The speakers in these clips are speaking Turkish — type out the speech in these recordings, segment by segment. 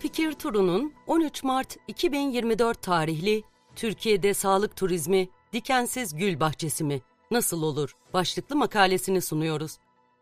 Fikir Turu'nun 13 Mart 2024 tarihli Türkiye'de Sağlık Turizmi Dikensiz Gül Bahçesi mi? Nasıl olur? Başlıklı makalesini sunuyoruz.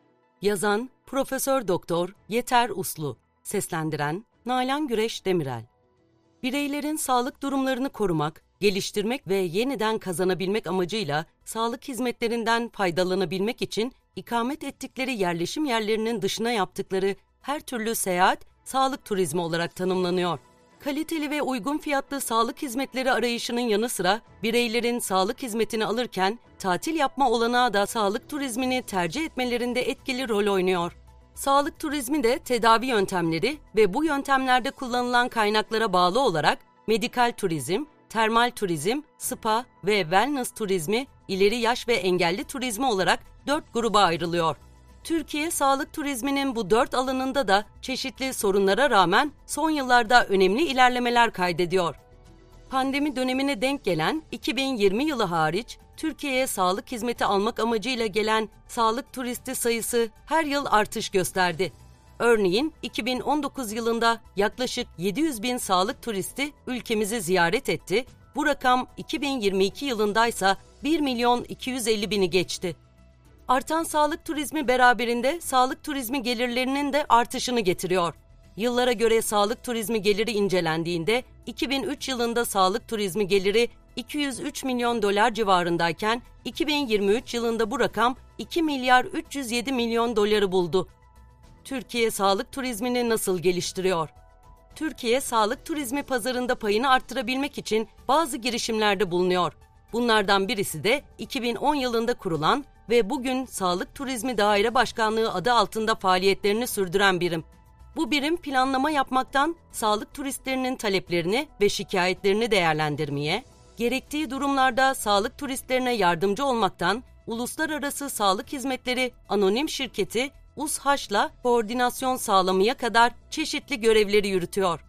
Yazan Profesör Doktor Yeter Uslu, seslendiren Nalan Güreş Demirel. Bireylerin sağlık durumlarını korumak, geliştirmek ve yeniden kazanabilmek amacıyla sağlık hizmetlerinden faydalanabilmek için ikamet ettikleri yerleşim yerlerinin dışına yaptıkları her türlü seyahat, sağlık turizmi olarak tanımlanıyor. Kaliteli ve uygun fiyatlı sağlık hizmetleri arayışının yanı sıra bireylerin sağlık hizmetini alırken tatil yapma olanağı da sağlık turizmini tercih etmelerinde etkili rol oynuyor. Sağlık turizmi de tedavi yöntemleri ve bu yöntemlerde kullanılan kaynaklara bağlı olarak medikal turizm, termal turizm, spa ve wellness turizmi, ileri yaş ve engelli turizmi olarak 4 gruba ayrılıyor. Türkiye sağlık turizminin bu 4 alanında da çeşitli sorunlara rağmen son yıllarda önemli ilerlemeler kaydediyor. Pandemi dönemine denk gelen 2020 yılı hariç, Türkiye'ye sağlık hizmeti almak amacıyla gelen sağlık turisti sayısı her yıl artış gösterdi. Örneğin 2019 yılında yaklaşık 700 bin sağlık turisti ülkemizi ziyaret etti. Bu rakam 2022 yılındaysa 1 milyon 250 bini geçti. Artan sağlık turizmi beraberinde sağlık turizmi gelirlerinin de artışını getiriyor. Yıllara göre sağlık turizmi geliri incelendiğinde 2003 yılında sağlık turizmi geliri 203 milyon dolar civarındayken 2023 yılında bu rakam 2 milyar 307 milyon doları buldu. Türkiye sağlık turizmini nasıl geliştiriyor? Türkiye sağlık turizmi pazarında payını arttırabilmek için bazı girişimlerde bulunuyor. Bunlardan birisi de 2010 yılında kurulan ve bugün Sağlık Turizmi Daire Başkanlığı adı altında faaliyetlerini sürdüren birim. Bu birim planlama yapmaktan sağlık turistlerinin taleplerini ve şikayetlerini değerlendirmeye, gerektiği durumlarda sağlık turistlerine yardımcı olmaktan Uluslararası Sağlık Hizmetleri Anonim Şirketi USHAŞ'la koordinasyon sağlamaya kadar çeşitli görevleri yürütüyor.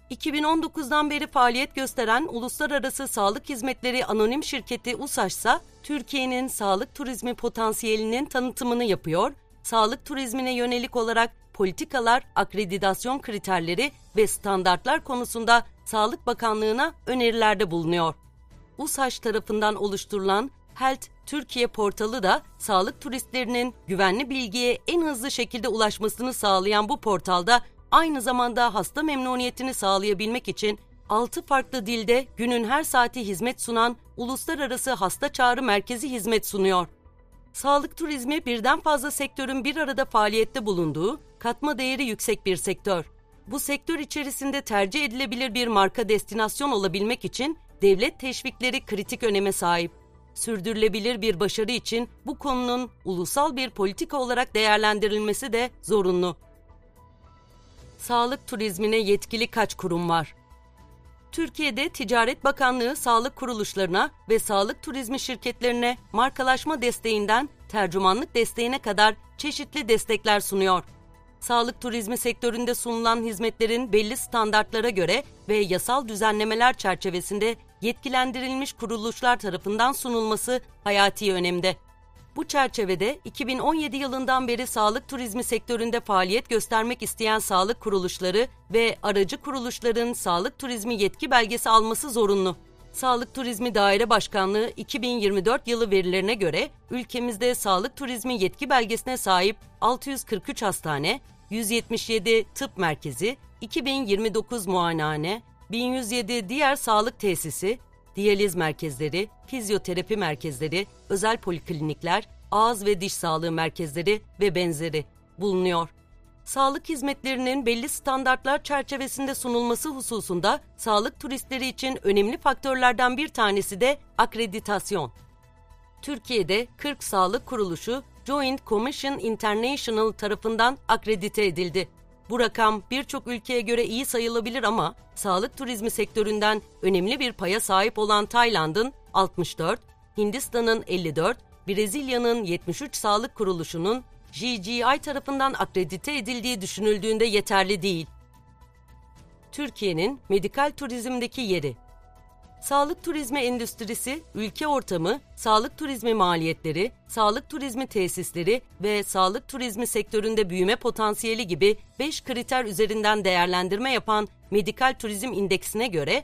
2019'dan beri faaliyet gösteren Uluslararası Sağlık Hizmetleri Anonim Şirketi USHAŞ ise Türkiye'nin sağlık turizmi potansiyelinin tanıtımını yapıyor, sağlık turizmine yönelik olarak politikalar, akreditasyon kriterleri ve standartlar konusunda Sağlık Bakanlığı'na önerilerde bulunuyor. USHAŞ tarafından oluşturulan Health Türkiye portalı da sağlık turistlerinin güvenli bilgiye en hızlı şekilde ulaşmasını sağlayan bu portalda aynı zamanda hasta memnuniyetini sağlayabilmek için 6 farklı dilde günün her saati hizmet sunan Uluslararası Hasta Çağrı Merkezi hizmet sunuyor. Sağlık turizmi birden fazla sektörün bir arada faaliyette bulunduğu, katma değeri yüksek bir sektör. Bu sektör içerisinde tercih edilebilir bir marka destinasyon olabilmek için devlet teşvikleri kritik öneme sahip. Sürdürülebilir bir başarı için bu konunun ulusal bir politika olarak değerlendirilmesi de zorunlu. Sağlık turizmine yetkili kaç kurum var? Türkiye'de Ticaret Bakanlığı sağlık kuruluşlarına ve sağlık turizmi şirketlerine markalaşma desteğinden tercümanlık desteğine kadar çeşitli destekler sunuyor. Sağlık turizmi sektöründe sunulan hizmetlerin belli standartlara göre ve yasal düzenlemeler çerçevesinde yetkilendirilmiş kuruluşlar tarafından sunulması hayati önemde. Bu çerçevede 2017 yılından beri sağlık turizmi sektöründe faaliyet göstermek isteyen sağlık kuruluşları ve aracı kuruluşların sağlık turizmi yetki belgesi alması zorunlu. Sağlık Turizmi Daire Başkanlığı 2024 yılı verilerine göre ülkemizde sağlık turizmi yetki belgesine sahip 643 hastane, 177 tıp merkezi, 2029 muayenehane, 1107 diğer sağlık tesisi, diyaliz merkezleri, fizyoterapi merkezleri, özel poliklinikler, ağız ve diş sağlığı merkezleri ve benzeri bulunuyor. Sağlık hizmetlerinin belli standartlar çerçevesinde sunulması hususunda sağlık turistleri için önemli faktörlerden bir tanesi de akreditasyon. Türkiye'de 40 sağlık kuruluşu Joint Commission International tarafından akredite edildi. Bu rakam birçok ülkeye göre iyi sayılabilir ama sağlık turizmi sektöründen önemli bir paya sahip olan Tayland'ın 64, Hindistan'ın 54, Brezilya'nın 73 sağlık kuruluşunun GGI tarafından akredite edildiği düşünüldüğünde yeterli değil. Türkiye'nin medikal turizmdeki yeri. Sağlık turizmi endüstrisi, ülke ortamı, sağlık turizmi maliyetleri, sağlık turizmi tesisleri ve sağlık turizmi sektöründe büyüme potansiyeli gibi 5 kriter üzerinden değerlendirme yapan Medikal Turizm İndeksine göre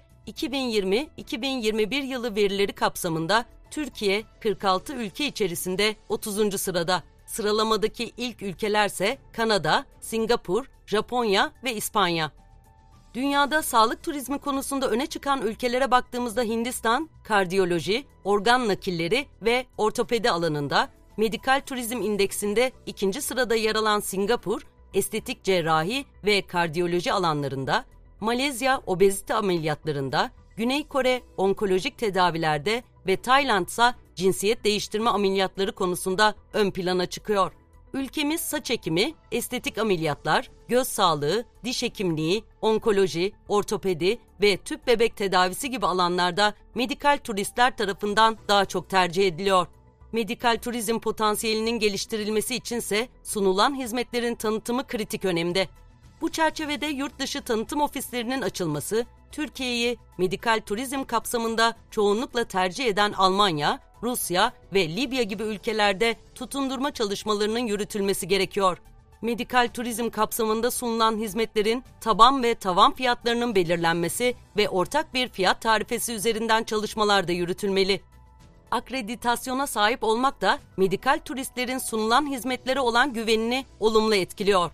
2020-2021 yılı verileri kapsamında Türkiye 46 ülke içerisinde 30. sırada. Sıralamadaki ilk ülkelerse Kanada, Singapur, Japonya ve İspanya. Dünyada sağlık turizmi konusunda öne çıkan ülkelere baktığımızda Hindistan, kardiyoloji, organ nakilleri ve ortopedi alanında, Medikal Turizm İndeksinde 2. sırada yer alan Singapur, estetik cerrahi ve kardiyoloji alanlarında, Malezya obezite ameliyatlarında, Güney Kore onkolojik tedavilerde ve Tayland ise cinsiyet değiştirme ameliyatları konusunda ön plana çıkıyor. Ülkemiz saç ekimi, estetik ameliyatlar, göz sağlığı, diş hekimliği, onkoloji, ortopedi ve tüp bebek tedavisi gibi alanlarda medikal turistler tarafından daha çok tercih ediliyor. Medikal turizm potansiyelinin geliştirilmesi içinse sunulan hizmetlerin tanıtımı kritik önemde. Bu çerçevede yurt dışı tanıtım ofislerinin açılması, Türkiye'yi medikal turizm kapsamında çoğunlukla tercih eden Almanya, Rusya ve Libya gibi ülkelerde tutundurma çalışmalarının yürütülmesi gerekiyor. Medikal turizm kapsamında sunulan hizmetlerin taban ve tavan fiyatlarının belirlenmesi ve ortak bir fiyat tarifesi üzerinden çalışmalar da yürütülmeli. Akreditasyona sahip olmak da medikal turistlerin sunulan hizmetlere olan güvenini olumlu etkiliyor.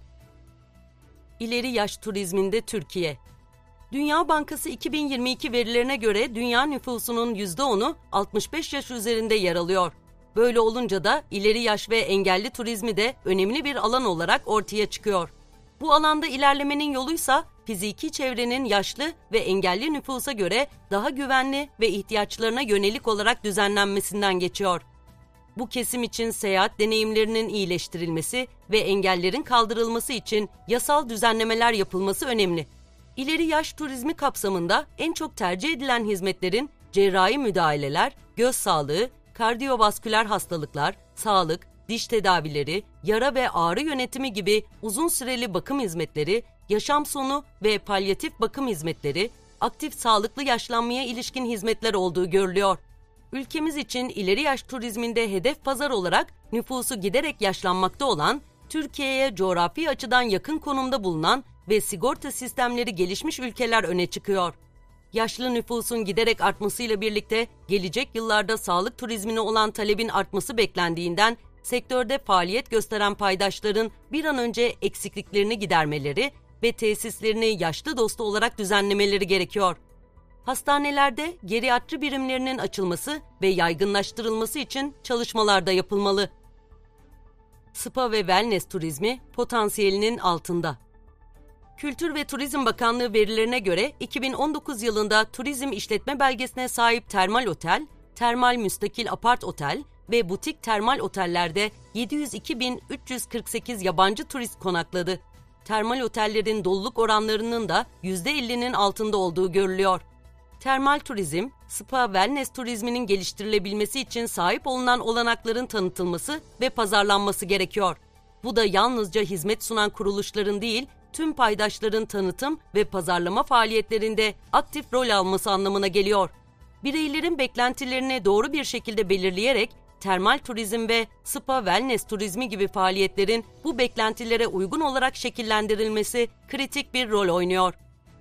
İleri yaş turizminde Türkiye. Dünya Bankası 2022 verilerine göre dünya nüfusunun %10'u 65 yaş üzerinde yer alıyor. Böyle olunca da ileri yaş ve engelli turizmi de önemli bir alan olarak ortaya çıkıyor. Bu alanda ilerlemenin yoluysa fiziki çevrenin yaşlı ve engelli nüfusa göre daha güvenli ve ihtiyaçlarına yönelik olarak düzenlenmesinden geçiyor. Bu kesim için seyahat deneyimlerinin iyileştirilmesi ve engellerin kaldırılması için yasal düzenlemeler yapılması önemli. İleri yaş turizmi kapsamında en çok tercih edilen hizmetlerin cerrahi müdahaleler, göz sağlığı, kardiyovasküler hastalıklar, sağlık, diş tedavileri, yara ve ağrı yönetimi gibi uzun süreli bakım hizmetleri, yaşam sonu ve palyatif bakım hizmetleri, aktif sağlıklı yaşlanmaya ilişkin hizmetler olduğu görülüyor. Ülkemiz için ileri yaş turizminde hedef pazar olarak nüfusu giderek yaşlanmakta olan, Türkiye'ye coğrafi açıdan yakın konumda bulunan ve sigorta sistemleri gelişmiş ülkeler öne çıkıyor. Yaşlı nüfusun giderek artmasıyla birlikte gelecek yıllarda sağlık turizmine olan talebin artması beklendiğinden sektörde faaliyet gösteren paydaşların bir an önce eksikliklerini gidermeleri ve tesislerini yaşlı dostu olarak düzenlemeleri gerekiyor. Hastanelerde geriatri birimlerinin açılması ve yaygınlaştırılması için çalışmalar da yapılmalı. Spa ve wellness turizmi potansiyelinin altında. Kültür ve Turizm Bakanlığı verilerine göre 2019 yılında turizm işletme belgesine sahip termal otel, termal müstakil apart otel ve butik termal otellerde 702.348 yabancı turist konakladı. Termal otellerin doluluk oranlarının da %50'nin altında olduğu görülüyor. Termal turizm, spa wellness turizminin geliştirilebilmesi için sahip olunan olanakların tanıtılması ve pazarlanması gerekiyor. Bu da yalnızca hizmet sunan kuruluşların değil, tüm paydaşların tanıtım ve pazarlama faaliyetlerinde aktif rol alması anlamına geliyor. Bireylerin beklentilerini doğru bir şekilde belirleyerek termal turizm ve spa wellness turizmi gibi faaliyetlerin bu beklentilere uygun olarak şekillendirilmesi kritik bir rol oynuyor.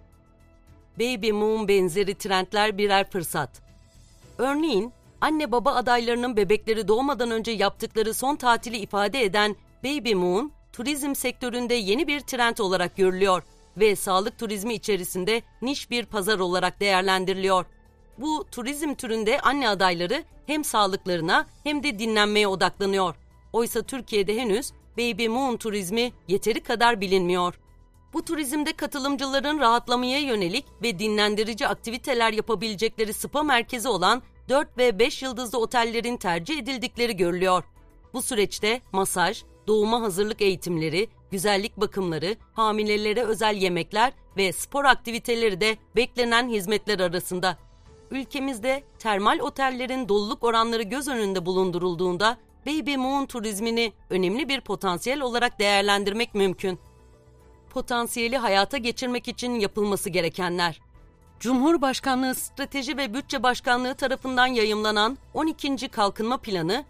Baby Moon benzeri trendler birer fırsat. Örneğin, anne baba adaylarının bebekleri doğmadan önce yaptıkları son tatili ifade eden Baby Moon, turizm sektöründe yeni bir trend olarak görülüyor ve sağlık turizmi içerisinde niş bir pazar olarak değerlendiriliyor. Bu turizm türünde anne adayları hem sağlıklarına hem de dinlenmeye odaklanıyor. Oysa Türkiye'de henüz Baby Moon turizmi yeteri kadar bilinmiyor. Bu turizmde katılımcıların rahatlamaya yönelik ve dinlendirici aktiviteler yapabilecekleri spa merkezi olan 4 ve 5 yıldızlı otellerin tercih edildikleri görülüyor. Bu süreçte masaj, doğuma hazırlık eğitimleri, güzellik bakımları, hamilelere özel yemekler ve spor aktiviteleri de beklenen hizmetler arasında. Ülkemizde termal otellerin doluluk oranları göz önünde bulundurulduğunda Baby Moon turizmini önemli bir potansiyel olarak değerlendirmek mümkün. Potansiyeli hayata geçirmek için yapılması gerekenler. Cumhurbaşkanlığı Strateji ve Bütçe Başkanlığı tarafından yayımlanan 12. Kalkınma Planı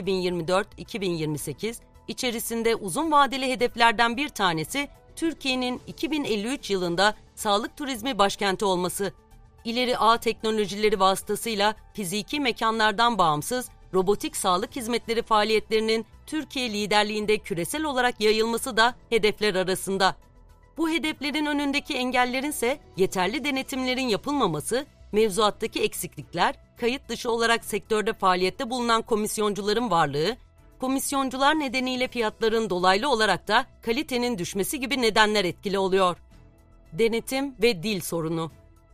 2024-2028 içerisinde uzun vadeli hedeflerden bir tanesi Türkiye'nin 2053 yılında sağlık turizmi başkenti olması. İleri ağ teknolojileri vasıtasıyla fiziki mekanlardan bağımsız robotik sağlık hizmetleri faaliyetlerinin Türkiye liderliğinde küresel olarak yayılması da hedefler arasında. Bu hedeflerin önündeki engellerin ise yeterli denetimlerin yapılmaması, mevzuattaki eksiklikler, kayıt dışı olarak sektörde faaliyette bulunan komisyoncuların varlığı, komisyoncular nedeniyle fiyatların dolaylı olarak da kalitenin düşmesi gibi nedenler etkili oluyor. Denetim ve dil sorunu.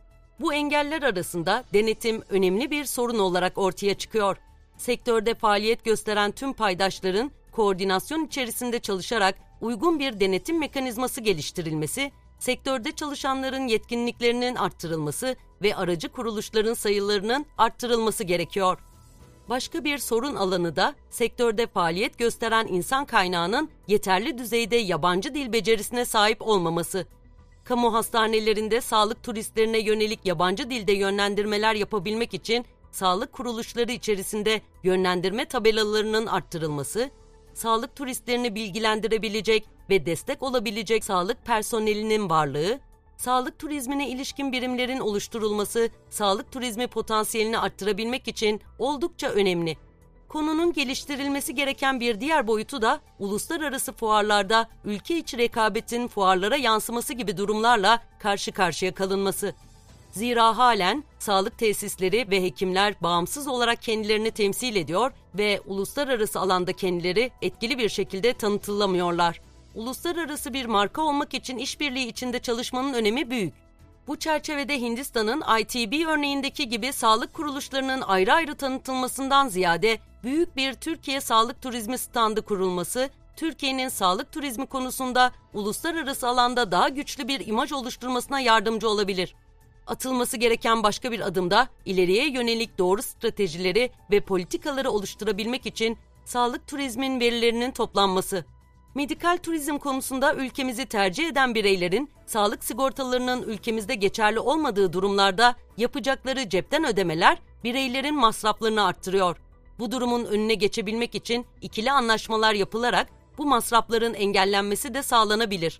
Bu engeller arasında denetim önemli bir sorun olarak ortaya çıkıyor. Sektörde faaliyet gösteren tüm paydaşların koordinasyon içerisinde çalışarak uygun bir denetim mekanizması geliştirilmesi, sektörde çalışanların yetkinliklerinin arttırılması ve aracı kuruluşların sayılarının arttırılması gerekiyor. Başka bir sorun alanı da sektörde faaliyet gösteren insan kaynağının yeterli düzeyde yabancı dil becerisine sahip olmaması. Kamu hastanelerinde sağlık turistlerine yönelik yabancı dilde yönlendirmeler yapabilmek için sağlık kuruluşları içerisinde yönlendirme tabelalarının arttırılması, sağlık turistlerini bilgilendirebilecek ve destek olabilecek sağlık personelinin varlığı, sağlık turizmine ilişkin birimlerin oluşturulması, sağlık turizmi potansiyelini arttırabilmek için oldukça önemli. Konunun geliştirilmesi gereken bir diğer boyutu da uluslararası fuarlarda ülke içi rekabetin fuarlara yansıması gibi durumlarla karşı karşıya kalınması. Zira halen sağlık tesisleri ve hekimler bağımsız olarak kendilerini temsil ediyor ve uluslararası alanda kendileri etkili bir şekilde tanıtılamıyorlar. Uluslararası bir marka olmak için işbirliği içinde çalışmanın önemi büyük. Bu çerçevede Hindistan'ın ITB örneğindeki gibi sağlık kuruluşlarının ayrı ayrı tanıtılmasından ziyade büyük bir Türkiye sağlık turizmi standı kurulması, Türkiye'nin sağlık turizmi konusunda uluslararası alanda daha güçlü bir imaj oluşturmasına yardımcı olabilir. Atılması gereken başka bir adım da ileriye yönelik doğru stratejileri ve politikaları oluşturabilmek için sağlık turizmin verilerinin toplanması. Medikal turizm konusunda ülkemizi tercih eden bireylerin sağlık sigortalarının ülkemizde geçerli olmadığı durumlarda yapacakları cepten ödemeler bireylerin masraflarını arttırıyor. Bu durumun önüne geçebilmek için ikili anlaşmalar yapılarak bu masrafların engellenmesi de sağlanabilir.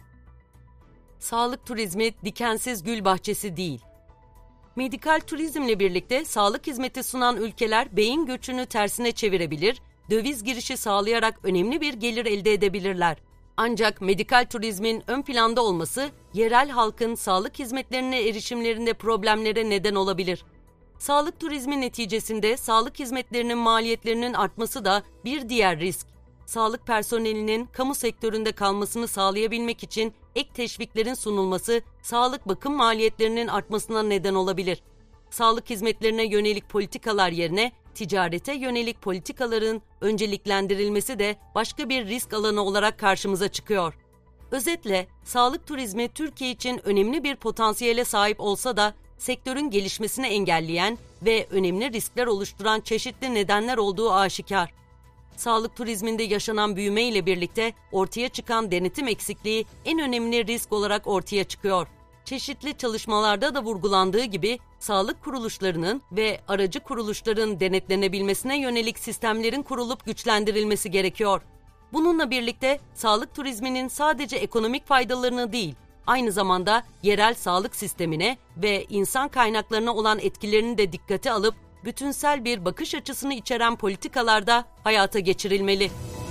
Sağlık turizmi dikensiz gül bahçesi değil. Medikal turizmle birlikte sağlık hizmeti sunan ülkeler beyin göçünü tersine çevirebilir, döviz girişi sağlayarak önemli bir gelir elde edebilirler. Ancak medikal turizmin ön planda olması, yerel halkın sağlık hizmetlerine erişimlerinde problemlere neden olabilir. Sağlık turizmi neticesinde sağlık hizmetlerinin maliyetlerinin artması da bir diğer risk. Sağlık personelinin kamu sektöründe kalmasını sağlayabilmek için ek teşviklerin sunulması, sağlık bakım maliyetlerinin artmasına neden olabilir. Sağlık hizmetlerine yönelik politikalar yerine ticarete yönelik politikaların önceliklendirilmesi de başka bir risk alanı olarak karşımıza çıkıyor. Özetle, sağlık turizmi Türkiye için önemli bir potansiyele sahip olsa da sektörün gelişmesini engelleyen ve önemli riskler oluşturan çeşitli nedenler olduğu aşikar. Sağlık turizminde yaşanan büyüme ile birlikte ortaya çıkan denetim eksikliği en önemli risk olarak ortaya çıkıyor. Çeşitli çalışmalarda da vurgulandığı gibi sağlık kuruluşlarının ve aracı kuruluşların denetlenebilmesine yönelik sistemlerin kurulup güçlendirilmesi gerekiyor. Bununla birlikte sağlık turizminin sadece ekonomik faydalarını değil, aynı zamanda yerel sağlık sistemine ve insan kaynaklarına olan etkilerini de dikkate alıp bütünsel bir bakış açısını içeren politikalarda hayata geçirilmeli.